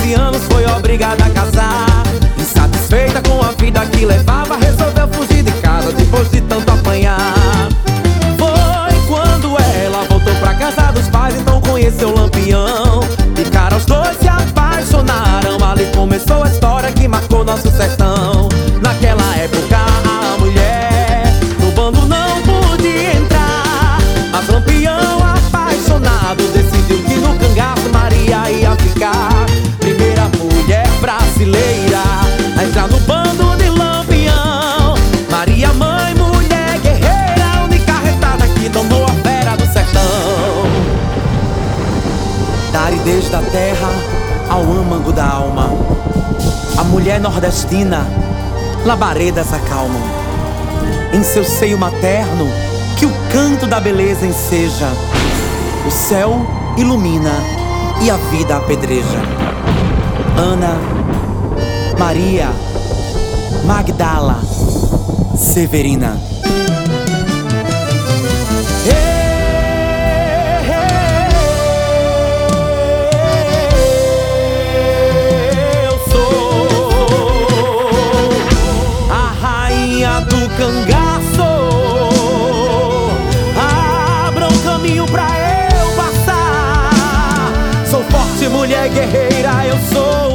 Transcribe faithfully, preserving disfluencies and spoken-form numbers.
treze anos foi obrigada a casar. Insatisfeita com a vida que levava, resolveu fugir de casa depois de tanto apanhar. Foi quando ela voltou pra casa dos pais, então conheceu o Lampião. De cara os dois se apaixonaram, ali começou a história que marcou nosso sertão. Naquela época a mulher no bando não podia entrar, mas Lampião apaixonado decidiu que no cangaço Maria ia ficar. Primeira mulher brasileira a entrar no bando de Lampião. Maria, mãe, mulher guerreira, única retada que domou a fera do sertão. Da aridez da terra ao âmago da alma, a mulher nordestina labaredas acalmam. Em seu seio materno que o canto da beleza enseja, o céu ilumina e a vida apedreja. Ana, Maria, Magdala, Severina. Do cangaço, abra um caminho pra eu passar. Sou forte, mulher guerreira, eu sou.